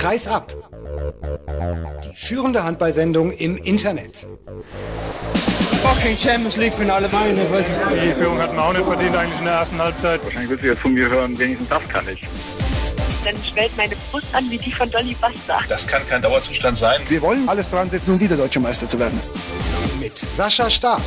Kreisab. Die führende Handballsendung im Internet. Fucking Champions League Finale Bayern. Die Führung hatten wir auch nicht verdient eigentlich in der ersten Halbzeit. Wahrscheinlich willst du jetzt von mir hören, wenigstens das kann ich. Dann schwellt meine Brust an wie die von Dolly Buster. Das kann kein Dauerzustand sein. Wir wollen alles dran setzen, um wieder Deutscher Meister zu werden. Mit Sascha Staat.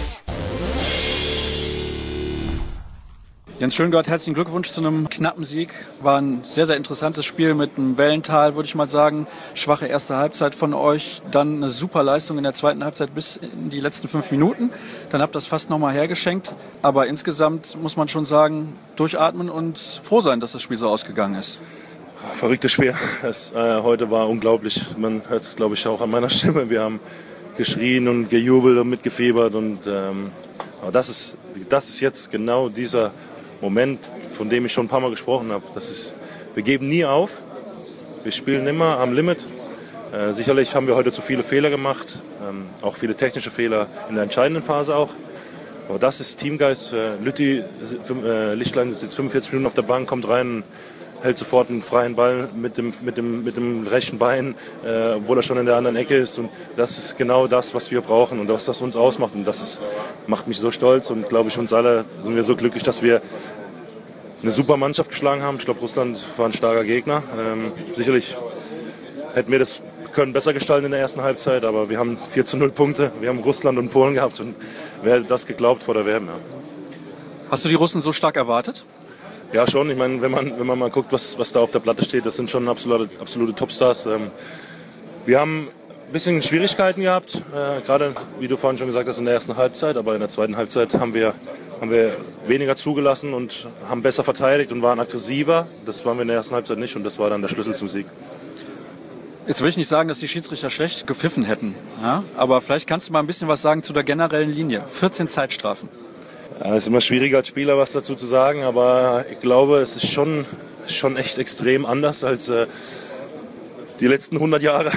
Jens Schöngard, herzlichen Glückwunsch zu einem knappen Sieg. War ein sehr, sehr interessantes Spiel mit einem Wellental, würde ich mal sagen. Schwache erste Halbzeit von euch, dann eine super Leistung in der zweiten Halbzeit bis in die letzten 5 Minuten. Dann habt ihr das fast nochmal hergeschenkt. Aber insgesamt muss man schon sagen, durchatmen und froh sein, dass das Spiel so ausgegangen ist. Verrücktes Spiel. Heute war unglaublich. Man hört es, glaube ich, auch an meiner Stimme. Wir haben geschrien und gejubelt und mitgefiebert. Aber das ist jetzt genau dieser Moment, von dem ich schon ein paar Mal gesprochen habe. Wir geben nie auf. Wir spielen immer am Limit. Sicherlich haben wir heute zu viele Fehler gemacht. Auch viele technische Fehler in der entscheidenden Phase auch. Aber das ist Teamgeist. Lütti Lichtlein sitzt 45 Minuten auf der Bank, kommt rein, hält sofort einen freien Ball mit dem rechten Bein, obwohl er schon in der anderen Ecke ist. Und das ist genau das, was wir brauchen und was das uns ausmacht. Und macht mich so stolz und, glaube ich, uns alle sind wir so glücklich, dass wir eine super Mannschaft geschlagen haben. Ich glaube, Russland war ein starker Gegner. Sicherlich hätten wir das können besser gestalten in der ersten Halbzeit, aber wir haben 4:0 Punkte. Wir haben Russland und Polen gehabt und wer hätte das geglaubt vor der WM? Ja. Hast du die Russen so stark erwartet? Ja, schon. Ich meine, wenn man mal guckt, was da auf der Platte steht, das sind schon absolute Topstars. Wir haben ein bisschen Schwierigkeiten gehabt, gerade wie du vorhin schon gesagt hast, in der ersten Halbzeit. Aber in der zweiten Halbzeit haben wir weniger zugelassen und haben besser verteidigt und waren aggressiver. Das waren wir in der ersten Halbzeit nicht und das war dann der Schlüssel zum Sieg. Jetzt will ich nicht sagen, dass die Schiedsrichter schlecht gepfiffen hätten, ja? Aber vielleicht kannst du mal ein bisschen was sagen zu der generellen Linie. 14 Zeitstrafen. Ja, es ist immer schwieriger als Spieler was dazu zu sagen, aber ich glaube, es ist schon echt extrem anders als die letzten 100 Jahre,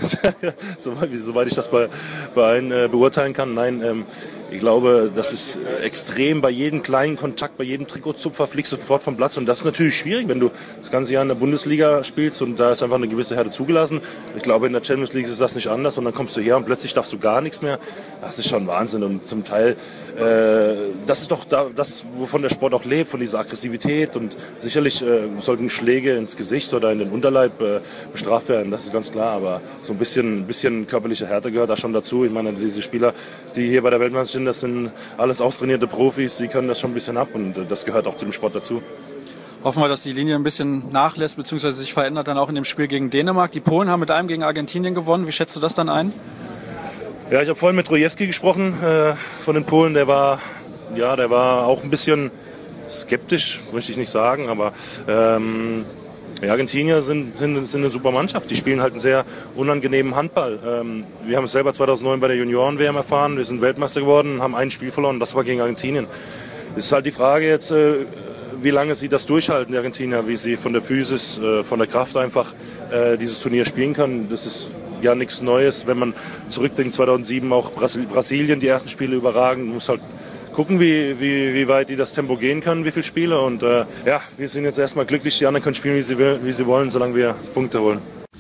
soweit ich das bei allen beurteilen kann. Nein, ich glaube, das ist extrem. Bei jedem kleinen Kontakt, bei jedem Trikotzupfer fliegst du sofort vom Platz. Und das ist natürlich schwierig, wenn du das ganze Jahr in der Bundesliga spielst und da ist einfach eine gewisse Härte zugelassen. Ich glaube, in der Champions League ist das nicht anders. Und dann kommst du her und plötzlich darfst du gar nichts mehr. Das ist schon Wahnsinn. Und zum Teil, das ist doch das, wovon der Sport auch lebt, von dieser Aggressivität. Und sicherlich sollten Schläge ins Gesicht oder in den Unterleib bestraft werden. Das ist ganz klar. Aber so ein bisschen körperliche Härte gehört da schon dazu. Ich meine, diese Spieler, die hier bei der Weltmeisterschaft sind, das sind alles austrainierte Profis, die können das schon ein bisschen ab und das gehört auch zum Sport dazu. Hoffen wir, dass die Linie ein bisschen nachlässt bzw. sich verändert dann auch in dem Spiel gegen Dänemark. Die Polen haben mit einem gegen Argentinien gewonnen. Wie schätzt du das dann ein? Ja, ich habe vorhin mit Rojewski gesprochen von den Polen. Der war auch ein bisschen skeptisch, möchte ich nicht sagen, aber die Argentinier sind eine super Mannschaft. Die spielen halt einen sehr unangenehmen Handball. Wir haben es selber 2009 bei der Junioren-WM erfahren. Wir sind Weltmeister geworden, haben ein Spiel verloren. Das war gegen Argentinien. Es ist halt die Frage jetzt, wie lange sie das durchhalten, die Argentinier, wie sie von der Physis, von der Kraft einfach dieses Turnier spielen können. Das ist ja nichts Neues, wenn man zurückdenkt, 2007 auch Brasilien, die ersten Spiele überragend. Man muss halt gucken, wie weit die das Tempo gehen können, wie viele Spiele. Und wir sind jetzt erstmal glücklich, die anderen können spielen, wie sie wollen, solange wir Punkte holen.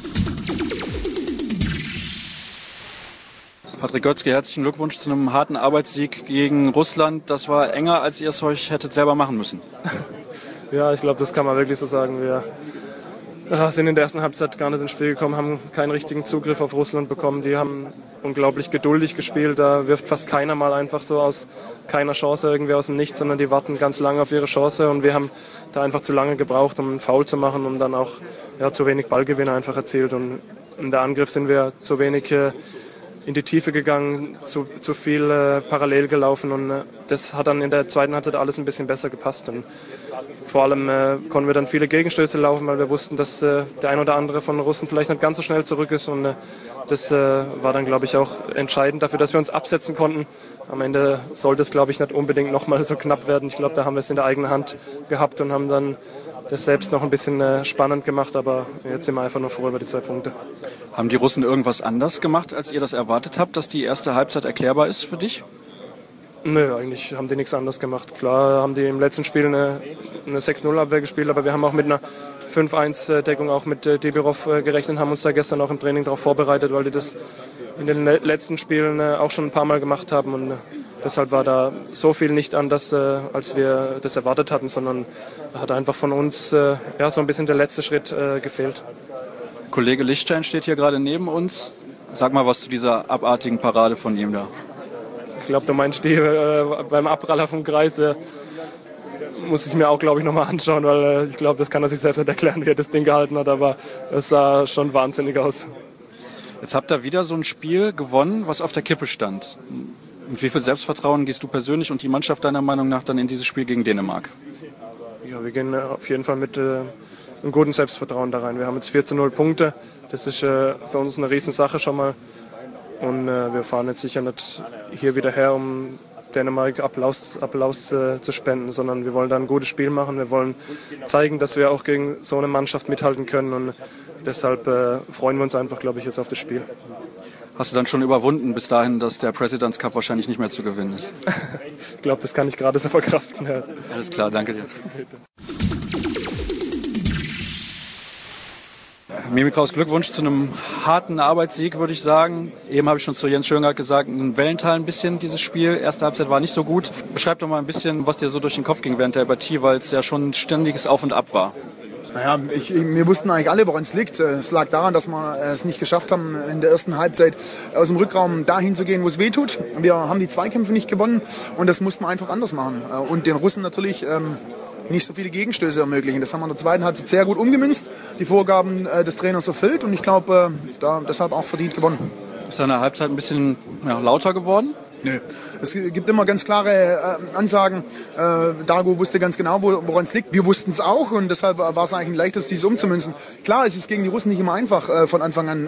Patrick Götzke, herzlichen Glückwunsch zu einem harten Arbeitssieg gegen Russland. Das war enger, als ihr es euch hättet selber machen müssen. Ja, ich glaube, das kann man wirklich so sagen. Wir sind in der ersten Halbzeit gar nicht ins Spiel gekommen, haben keinen richtigen Zugriff auf Russland bekommen. Die haben unglaublich geduldig gespielt. Da wirft fast keiner mal einfach so aus keiner Chance irgendwie aus dem Nichts, sondern die warten ganz lange auf ihre Chance. Und wir haben da einfach zu lange gebraucht, um einen Foul zu machen und dann auch zu wenig Ballgewinne einfach erzielt. Und in der Angriff sind wir zu wenig in die Tiefe gegangen, zu viel parallel gelaufen und das hat dann in der zweiten Halbzeit alles ein bisschen besser gepasst. Und vor allem konnten wir dann viele Gegenstöße laufen, weil wir wussten, dass der ein oder andere von den Russen vielleicht nicht ganz so schnell zurück ist und das war dann, glaube ich, auch entscheidend dafür, dass wir uns absetzen konnten. Am Ende sollte es, glaube ich, nicht unbedingt nochmal so knapp werden. Ich glaube, da haben wir es in der eigenen Hand gehabt und haben dann das selbst noch ein bisschen spannend gemacht, aber jetzt sind wir einfach nur froh über die 2 Punkte. Haben die Russen irgendwas anders gemacht, als ihr das erwartet habt, dass die erste Halbzeit erklärbar ist für dich? Nö, eigentlich haben die nichts anderes gemacht. Klar haben die im letzten Spiel eine 6-0-Abwehr gespielt, aber wir haben auch mit einer 5-1-Deckung auch mit Debirov gerechnet, haben uns da gestern auch im Training darauf vorbereitet, weil die das in den letzten Spielen auch schon ein paar Mal gemacht haben und deshalb war da so viel nicht anders, als wir das erwartet hatten, sondern da hat einfach von uns so ein bisschen der letzte Schritt gefehlt. Kollege Lichtstein steht hier gerade neben uns. Sag mal was zu dieser abartigen Parade von ihm da. Ich glaube, du meinst die beim Abpraller vom Kreis. Muss ich mir auch, glaube ich, nochmal anschauen, weil ich glaube, das kann er sich selbst nicht erklären, wie er das Ding gehalten hat, aber es sah schon wahnsinnig aus. Jetzt habt ihr wieder so ein Spiel gewonnen, was auf der Kippe stand. Mit wie viel Selbstvertrauen gehst du persönlich und die Mannschaft deiner Meinung nach dann in dieses Spiel gegen Dänemark? Ja, wir gehen auf jeden Fall mit einem guten Selbstvertrauen da rein. Wir haben jetzt 4:0 Punkte, das ist für uns eine Riesensache schon mal und wir fahren jetzt sicher nicht hier wieder her, um Dänemark Applaus zu spenden, sondern wir wollen da ein gutes Spiel machen. Wir wollen zeigen, dass wir auch gegen so eine Mannschaft mithalten können und deshalb freuen wir uns einfach, glaube ich, jetzt auf das Spiel. Hast du dann schon überwunden bis dahin, dass der President's Cup wahrscheinlich nicht mehr zu gewinnen ist? Ich glaube, das kann ich gerade so verkraften. Ja. Alles klar, danke dir. Mimi Kraus, Glückwunsch zu einem harten Arbeitssieg, würde ich sagen. Eben habe ich schon zu Jens Schöngart gesagt, in Wellental ein bisschen dieses Spiel. Erste Halbzeit war nicht so gut. Beschreib doch mal ein bisschen, was dir so durch den Kopf ging während der Partie, weil es ja schon ein ständiges Auf und Ab war. Naja, wir wussten eigentlich alle, woran es liegt. Es lag daran, dass wir es nicht geschafft haben, in der ersten Halbzeit aus dem Rückraum dahin zu gehen, wo es weh tut. Wir haben die Zweikämpfe nicht gewonnen und das mussten wir einfach anders machen. Und den Russen natürlich nicht so viele Gegenstöße ermöglichen. Das haben wir in der zweiten Halbzeit sehr gut umgemünzt, die Vorgaben des Trainers erfüllt und ich glaube, deshalb auch verdient gewonnen. Ist in der Halbzeit ein bisschen lauter geworden? Nö. Es gibt immer ganz klare Ansagen. Dago wusste ganz genau, woran es liegt. Wir wussten es auch und deshalb war es eigentlich ein leichtes, dies umzumünzen. Klar, es ist gegen die Russen nicht immer einfach, von Anfang an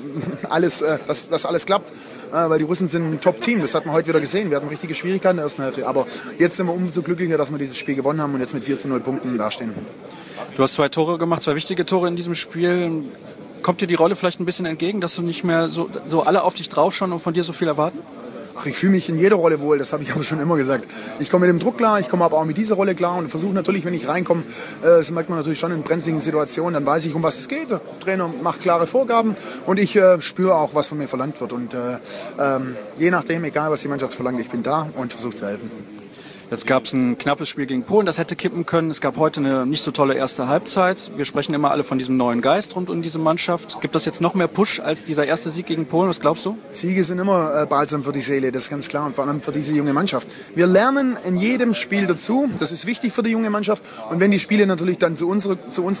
dass alles klappt. Weil die Russen sind ein Top-Team, das hat man heute wieder gesehen. Wir hatten richtige Schwierigkeiten in der ersten Hälfte. Aber jetzt sind wir umso glücklicher, dass wir dieses Spiel gewonnen haben und jetzt mit 4:0 Punkten dastehen. Du hast 2 Tore gemacht, 2 wichtige Tore in diesem Spiel. Kommt dir die Rolle vielleicht ein bisschen entgegen, dass du nicht mehr so alle auf dich draufschauen und von dir so viel erwarten? Ach, ich fühle mich in jeder Rolle wohl, das habe ich aber schon immer gesagt. Ich komme mit dem Druck klar, ich komme aber auch mit dieser Rolle klar und versuche natürlich, wenn ich reinkomme, das merkt man natürlich schon in brenzligen Situationen, dann weiß ich, um was es geht. Der Trainer macht klare Vorgaben und ich spüre auch, was von mir verlangt wird. Und je nachdem, egal was die Mannschaft verlangt, ich bin da und versuche zu helfen. Jetzt gab es ein knappes Spiel gegen Polen, das hätte kippen können. Es gab heute eine nicht so tolle erste Halbzeit. Wir sprechen immer alle von diesem neuen Geist rund um diese Mannschaft. Gibt das jetzt noch mehr Push als dieser erste Sieg gegen Polen? Was glaubst du? Siege sind immer balsam für die Seele, das ist ganz klar. Und vor allem für diese junge Mannschaft. Wir lernen in jedem Spiel dazu. Das ist wichtig für die junge Mannschaft. Und wenn die Spiele natürlich dann zu unseren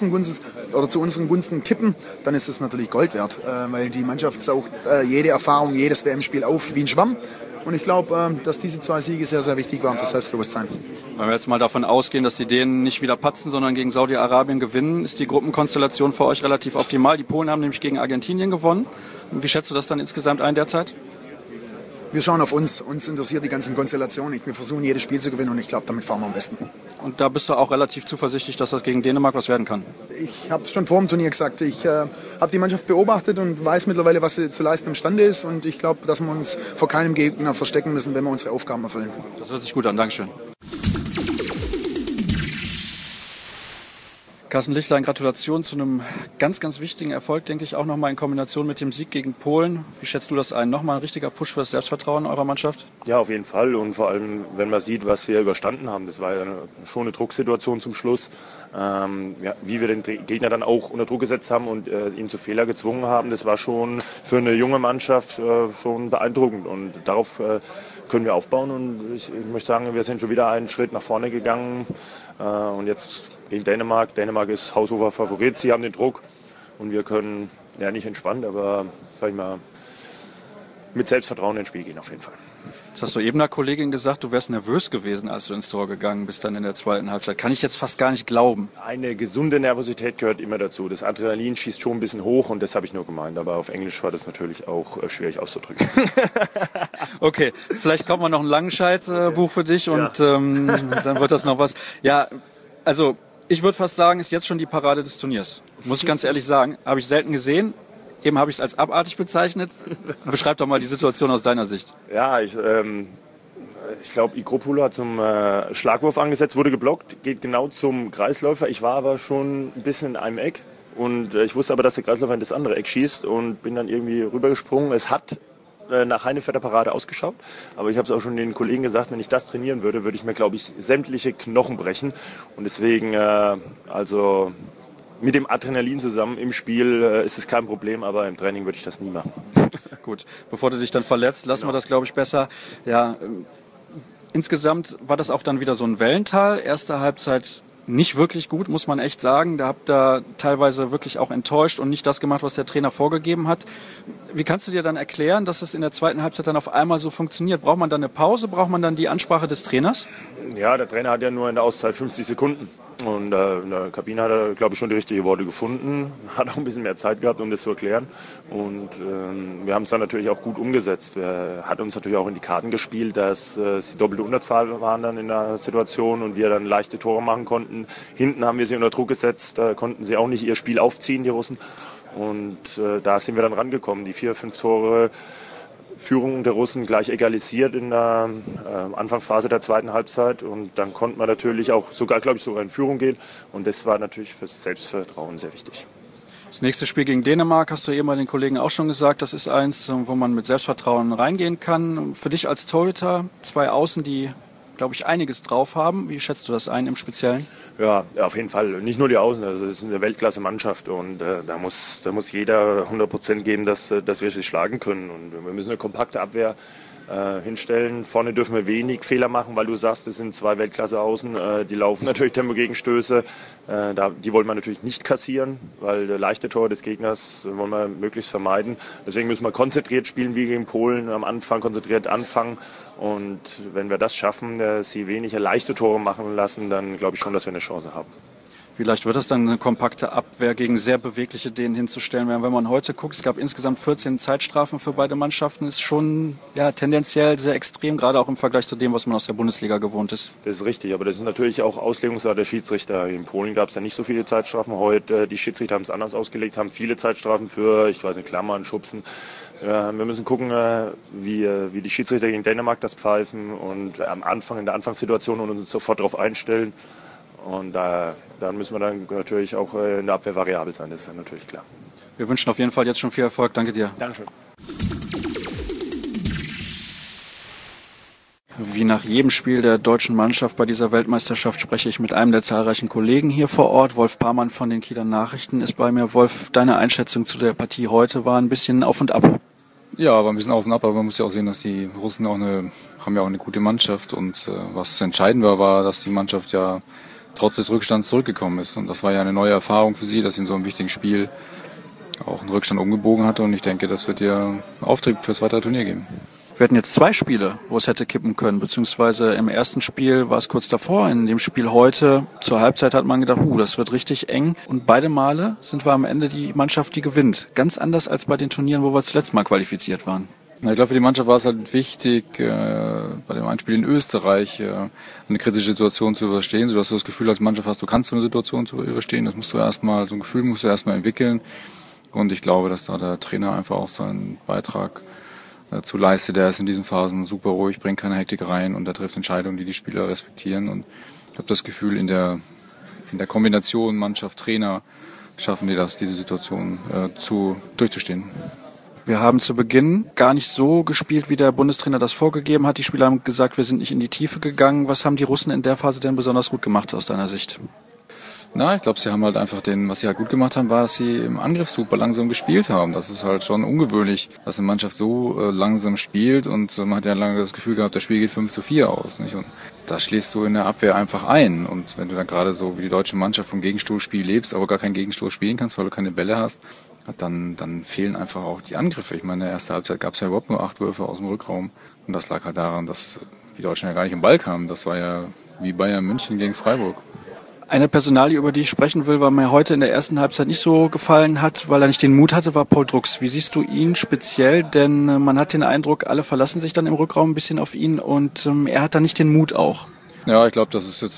Gunsten kippen, dann ist es natürlich Gold wert. Weil die Mannschaft saugt jede Erfahrung, jedes WM-Spiel auf wie ein Schwamm. Und ich glaube, dass diese 2 Siege sehr, sehr wichtig waren für Selbstbewusstsein. Wenn wir jetzt mal davon ausgehen, dass die Dänen nicht wieder patzen, sondern gegen Saudi-Arabien gewinnen, ist die Gruppenkonstellation für euch relativ optimal. Die Polen haben nämlich gegen Argentinien gewonnen. Wie schätzt du das dann insgesamt ein derzeit? Wir schauen auf uns. Uns interessiert die ganzen Konstellationen. Wir versuchen jedes Spiel zu gewinnen und ich glaube, damit fahren wir am besten. Und da bist du auch relativ zuversichtlich, dass das gegen Dänemark was werden kann? Ich habe es schon vor dem Turnier gesagt. Ich habe die Mannschaft beobachtet und weiß mittlerweile, was sie zu leisten imstande ist. Und ich glaube, dass wir uns vor keinem Gegner verstecken müssen, wenn wir unsere Aufgaben erfüllen. Das hört sich gut an. Dankeschön. Carsten Lichtlein, Gratulation zu einem ganz, ganz wichtigen Erfolg, denke ich, auch nochmal in Kombination mit dem Sieg gegen Polen. Wie schätzt du das ein? Nochmal ein richtiger Push für das Selbstvertrauen eurer Mannschaft? Ja, auf jeden Fall. Und vor allem, wenn man sieht, was wir überstanden haben. Das war ja schon eine Drucksituation zum Schluss. Wie wir den Gegner dann auch unter Druck gesetzt haben und ihn zu Fehler gezwungen haben, das war schon für eine junge Mannschaft schon beeindruckend. Und darauf können wir aufbauen. Und ich möchte sagen, wir sind schon wieder einen Schritt nach vorne gegangen. Und jetzt gegen Dänemark. Dänemark ist haushoher Favorit. Sie haben den Druck und wir können ja nicht entspannt, aber sag ich mal, mit Selbstvertrauen ins Spiel gehen auf jeden Fall. Jetzt hast du eben einer Kollegin gesagt, du wärst nervös gewesen, als du ins Tor gegangen bist dann in der zweiten Halbzeit. Kann ich jetzt fast gar nicht glauben. Eine gesunde Nervosität gehört immer dazu. Das Adrenalin schießt schon ein bisschen hoch und das habe ich nur gemeint. Aber auf Englisch war das natürlich auch schwierig auszudrücken. Okay, vielleicht kommt mal noch ein Langenscheidt-Buch für dich und dann wird das noch was. Ja, also ich würde fast sagen, ist jetzt schon die Parade des Turniers. Muss ich ganz ehrlich sagen. Habe ich selten gesehen. Eben habe ich es als abartig bezeichnet. Beschreib doch mal die Situation aus deiner Sicht. Ja, Ich glaube, Igropolo hat zum Schlagwurf angesetzt, wurde geblockt, geht genau zum Kreisläufer. Ich war aber schon ein bisschen in einem Eck und ich wusste aber, dass der Kreisläufer in das andere Eck schießt und bin dann irgendwie rübergesprungen. Es hat nach Heinevetter Parade ausgeschaut, aber ich habe es auch schon den Kollegen gesagt, wenn ich das trainieren würde, würde ich mir, glaube ich, sämtliche Knochen brechen. Und deswegen, also mit dem Adrenalin zusammen im Spiel ist es kein Problem, aber im Training würde ich das nie machen. Gut, bevor du dich dann verletzt, lassen wir das, glaube ich, besser. Ja, insgesamt war das auch dann wieder so ein Wellental. Erste Halbzeit nicht wirklich gut, muss man echt sagen. Da habt ihr teilweise wirklich auch enttäuscht und nicht das gemacht, was der Trainer vorgegeben hat. Wie kannst du dir dann erklären, dass es in der zweiten Halbzeit dann auf einmal so funktioniert? Braucht man dann eine Pause? Braucht man dann die Ansprache des Trainers? Ja, der Trainer hat ja nur in der Auszeit 50 Sekunden. Und in der Kabine hat er, glaube ich, schon die richtigen Worte gefunden. Hat auch ein bisschen mehr Zeit gehabt, um das zu erklären. Und wir haben es dann natürlich auch gut umgesetzt. Er hat uns natürlich auch in die Karten gespielt, dass es die doppelte Unterzahl waren dann in der Situation und wir dann leichte Tore machen konnten. Hinten haben wir sie unter Druck gesetzt, da konnten sie auch nicht ihr Spiel aufziehen, die Russen. Und da sind wir dann rangekommen. Die 4-5 Tore Führung der Russen gleich egalisiert in der Anfangsphase der zweiten Halbzeit und dann konnte man natürlich auch sogar in Führung gehen und das war natürlich fürs Selbstvertrauen sehr wichtig. Das nächste Spiel gegen Dänemark, hast du eben bei den Kollegen auch schon gesagt, das ist eins, wo man mit Selbstvertrauen reingehen kann. Für dich als Torhüter, 2 Außen, die, glaube ich, einiges drauf haben. Wie schätzt du das ein im Speziellen? Ja, auf jeden Fall. Nicht nur die Außen, also es ist eine Weltklasse-Mannschaft und da muss jeder 100% geben, dass wir sie schlagen können. Und wir müssen eine kompakte Abwehr hinstellen. Vorne dürfen wir wenig Fehler machen, weil du sagst, es sind 2 Weltklasse-Außen. Die laufen natürlich Tempo-Gegenstöße. Die wollen wir natürlich nicht kassieren, weil der leichte Tor des Gegners wollen wir möglichst vermeiden. Deswegen müssen wir konzentriert spielen wie gegen Polen, am Anfang konzentriert anfangen. Und wenn wir das schaffen, sie weniger leichte Tore machen lassen, dann glaube ich schon, dass wir eine Chance haben. Vielleicht wird das dann eine kompakte Abwehr gegen sehr bewegliche Dänen hinzustellen. Wenn man heute guckt, es gab insgesamt 14 Zeitstrafen für beide Mannschaften, ist schon tendenziell sehr extrem, gerade auch im Vergleich zu dem, was man aus der Bundesliga gewohnt ist. Das ist richtig, aber das ist natürlich auch Auslegungssache der Schiedsrichter. In Polen gab es ja nicht so viele Zeitstrafen. Heute, die Schiedsrichter haben es anders ausgelegt, haben viele Zeitstrafen für, Klammern, Schubsen. Wir müssen gucken, wie die Schiedsrichter gegen Dänemark das pfeifen und am Anfang, in der Anfangssituation und uns sofort darauf einstellen. Und dann müssen wir dann natürlich auch in der Abwehr variabel sein, das ist dann natürlich klar. Wir wünschen auf jeden Fall jetzt schon viel Erfolg. Danke dir. Dankeschön. Wie nach jedem Spiel der deutschen Mannschaft bei dieser Weltmeisterschaft spreche ich mit einem der zahlreichen Kollegen hier vor Ort. Wolf Parmann von den Kieler Nachrichten ist bei mir. Wolf, deine Einschätzung zu der Partie heute war ein bisschen auf und ab. Ja, war ein bisschen auf und ab, aber man muss ja auch sehen, dass die Russen haben ja auch eine gute Mannschaft und was entscheidend war, dass die Mannschaft ja trotz des Rückstands zurückgekommen ist. Und das war ja eine neue Erfahrung für sie, dass sie in so einem wichtigen Spiel auch einen Rückstand umgebogen hatte. Und ich denke, das wird ihr Auftrieb fürs weitere Turnier geben. Wir hatten jetzt 2 Spiele, wo es hätte kippen können, beziehungsweise im ersten Spiel war es kurz davor. In dem Spiel heute zur Halbzeit hat man gedacht, das wird richtig eng. Und beide Male sind wir am Ende die Mannschaft, die gewinnt. Ganz anders als bei den Turnieren, wo wir zuletzt mal qualifiziert waren. Ich glaube, für die Mannschaft war es halt wichtig, bei dem einen Spiel in Österreich eine kritische Situation zu überstehen, sodass du das Gefühl als Mannschaft hast, du kannst so eine Situation zu überstehen. Das musst du erstmal, so ein Gefühl musst du erstmal entwickeln. Und ich glaube, dass da der Trainer einfach auch seinen Beitrag dazu leistet. Der ist in diesen Phasen super ruhig, bringt keine Hektik rein und er trifft Entscheidungen, die Spieler respektieren. Und ich habe das Gefühl, in der Kombination Mannschaft-Trainer schaffen die das, diese Situation durchzustehen. Wir haben zu Beginn gar nicht so gespielt, wie der Bundestrainer das vorgegeben hat. Die Spieler haben gesagt, wir sind nicht in die Tiefe gegangen. Was haben die Russen in der Phase denn besonders gut gemacht aus deiner Sicht? Ich glaube, sie haben halt einfach was sie halt gut gemacht haben, war, dass sie im Angriff super langsam gespielt haben. Das ist halt schon ungewöhnlich, dass eine Mannschaft so langsam spielt und man hat ja lange das Gefühl gehabt, das Spiel geht 5-4 aus, nicht? Und da schlägst du in der Abwehr einfach ein. Und wenn du dann gerade so wie die deutsche Mannschaft vom Gegenstoßspiel lebst, aber gar kein Gegenstoß spielen kannst, weil du keine Bälle hast, dann fehlen einfach auch die Angriffe. Ich meine, in der ersten Halbzeit gab es ja überhaupt nur 8 Würfe aus dem Rückraum. Und das lag halt daran, dass die Deutschen ja gar nicht im Ball kamen. Das war ja wie Bayern München gegen Freiburg. Eine Personalie, über die ich sprechen will, weil mir heute in der ersten Halbzeit nicht so gefallen hat, weil er nicht den Mut hatte, war Paul Drucks. Wie siehst du ihn speziell? Denn man hat den Eindruck, alle verlassen sich dann im Rückraum ein bisschen auf ihn und er hat da nicht den Mut auch. Ja, ich glaube,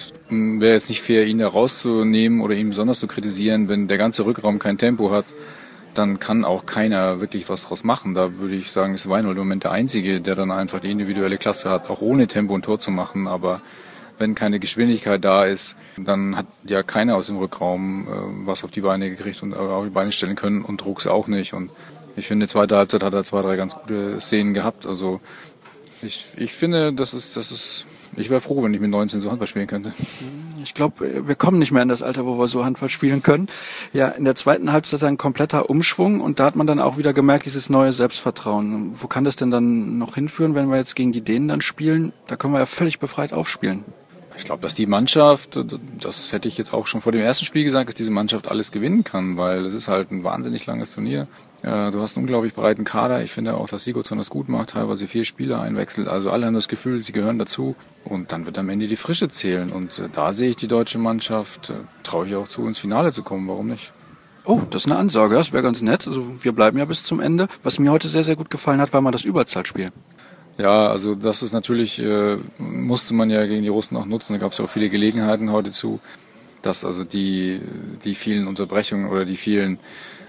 wäre jetzt nicht fair, ihn da rauszunehmen oder ihn besonders zu kritisieren, wenn der ganze Rückraum kein Tempo hat. dann kann auch keiner wirklich was draus machen. Da würde ich sagen, ist Weinhold im Moment der Einzige, der dann einfach die individuelle Klasse hat, auch ohne Tempo ein Tor zu machen. Aber wenn keine Geschwindigkeit da ist, dann hat ja keiner aus dem Rückraum was auf die Beine gekriegt und auf die Beine stellen können und Drucks auch nicht. Und ich finde, zweite Halbzeit hat er 2, 3 ganz gute Szenen gehabt. Also ich finde, ich wäre froh, wenn ich mit 19 so Handball spielen könnte. Ich glaube, wir kommen nicht mehr in das Alter, wo wir so Handball spielen können. Ja, in der zweiten Halbzeit ein kompletter Umschwung und da hat man dann auch wieder gemerkt, dieses neue Selbstvertrauen. Wo kann das denn dann noch hinführen, wenn wir jetzt gegen die Dänen dann spielen? Da können wir ja völlig befreit aufspielen. Ich glaube, dass die Mannschaft, das hätte ich jetzt auch schon vor dem ersten Spiel gesagt, dass diese Mannschaft alles gewinnen kann, weil es ist halt ein wahnsinnig langes Turnier. Du hast einen unglaublich breiten Kader. Ich finde auch, dass Sigurdsson das gut macht, teilweise 4 Spieler einwechselt. Also alle haben das Gefühl, sie gehören dazu. Und dann wird am Ende die Frische zählen. Und da sehe ich die deutsche Mannschaft, traue ich auch zu, ins Finale zu kommen. Warum nicht? Oh, das ist eine Ansage. Das wäre ganz nett. Also wir bleiben ja bis zum Ende. Was mir heute sehr, sehr gut gefallen hat, war mal das Überzahlspiel. Ja, also das ist natürlich, musste man ja gegen die Russen auch nutzen. Da gab es ja auch viele Gelegenheiten heute zu, dass also die vielen Unterbrechungen oder die vielen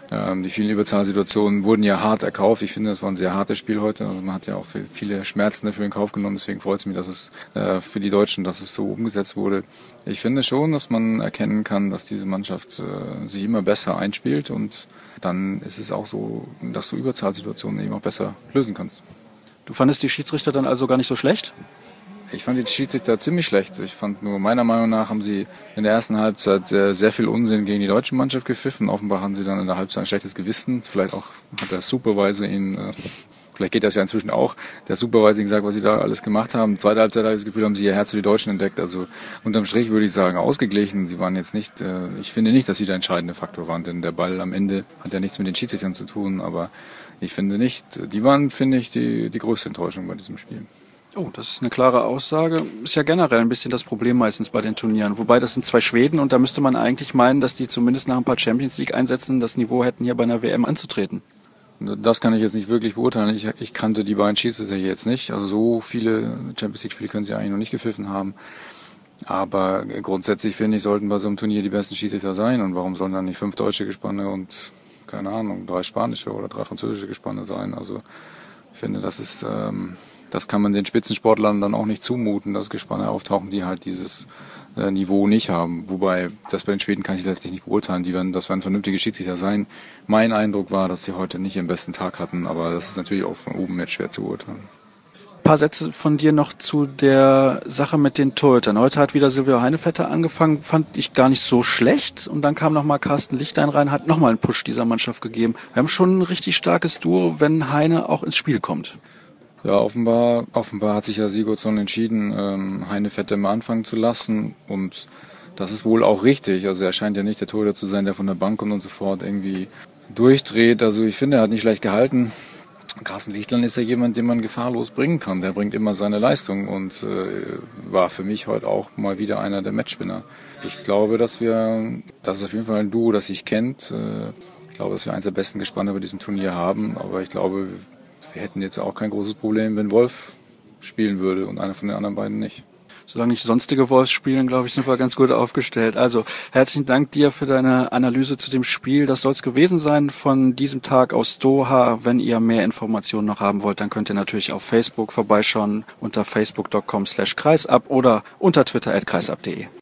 Überzahlsituationen wurden ja hart erkauft. Ich finde, das war ein sehr hartes Spiel heute. Also man hat ja auch viele Schmerzen dafür in Kauf genommen. Deswegen freut es mich, dass es für die Deutschen, dass es so umgesetzt wurde. Ich finde schon, dass man erkennen kann, dass diese Mannschaft sich immer besser einspielt und dann ist es auch so, dass du Überzahlsituationen eben auch besser lösen kannst. Du fandest die Schiedsrichter dann also gar nicht so schlecht? Ich fand die Schiedsrichter ziemlich schlecht. Ich fand nur, meiner Meinung nach haben sie in der ersten Halbzeit sehr viel Unsinn gegen die deutsche Mannschaft gepfiffen. Offenbar haben sie dann in der Halbzeit ein schlechtes Gewissen. Vielleicht auch hat der Supervisor vielleicht geht das ja inzwischen auch, der Supervisor gesagt, was sie da alles gemacht haben. Zweite Halbzeit habe ich das Gefühl, haben sie ihr Herz für die Deutschen entdeckt. Also unterm Strich würde ich sagen, ausgeglichen. Sie waren jetzt nicht, ich finde nicht, dass sie der entscheidende Faktor waren, denn der Ball am Ende hat ja nichts mit den Schiedsrichtern zu tun, aber ich finde nicht, die waren, finde ich, die größte Enttäuschung bei diesem Spiel. Oh, das ist eine klare Aussage. Ist ja generell ein bisschen das Problem meistens bei den Turnieren. Wobei, das sind 2 Schweden und da müsste man eigentlich meinen, dass die zumindest nach ein paar Champions League Einsätzen das Niveau hätten, hier bei einer WM anzutreten. Das kann ich jetzt nicht wirklich beurteilen. Ich kannte die beiden Schiedsrichter jetzt nicht. Also so viele Champions League Spiele können sie eigentlich noch nicht gepfiffen haben. Aber grundsätzlich finde ich, sollten bei so einem Turnier die besten Schiedsrichter sein. Und warum sollen dann nicht 5 deutsche Gespanne und, keine Ahnung, 3 spanische oder 3 französische Gespanne sein? Also ich finde, das kann man den Spitzensportlern dann auch nicht zumuten, dass Gespanne auftauchen, die halt dieses Niveau nicht haben. Wobei, das bei den Schweden kann ich letztlich nicht beurteilen. Das werden vernünftige Schiedsrichter sein. Mein Eindruck war, dass sie heute nicht ihren besten Tag hatten, aber das ist natürlich auch von oben jetzt schwer zu beurteilen. Ein paar Sätze von dir noch zu der Sache mit den Torhütern. Heute hat wieder Silvio Heinevetter angefangen, fand ich gar nicht so schlecht. Und dann kam nochmal Carsten Lichtlein rein, hat nochmal einen Push dieser Mannschaft gegeben. Wir haben schon ein richtig starkes Duo, wenn Heine auch ins Spiel kommt. Ja, offenbar hat sich ja Sigurdsson entschieden, Heinevetter mal anfangen zu lassen und das ist wohl auch richtig. Also er scheint ja nicht der Torhüter zu sein, der von der Bank kommt und sofort irgendwie durchdreht. Also ich finde, er hat nicht schlecht gehalten. Carsten Lichtlein ist ja jemand, den man gefahrlos bringen kann. Der bringt immer seine Leistung und war für mich heute auch mal wieder einer der Matchwinner. Ich glaube, das ist auf jeden Fall ein Duo, das sich kennt. Ich glaube, dass wir eins der besten Gespanne bei diesem Turnier haben, aber ich glaube, wir hätten jetzt auch kein großes Problem, wenn Wolf spielen würde und einer von den anderen beiden nicht. Solange nicht sonstige Wolves spielen, glaube ich, sind wir ganz gut aufgestellt. Also herzlichen Dank dir für deine Analyse zu dem Spiel. Das soll es gewesen sein von diesem Tag aus Doha. Wenn ihr mehr Informationen noch haben wollt, dann könnt ihr natürlich auf Facebook vorbeischauen unter facebook.com/kreisab oder unter Twitter @kreisab.de.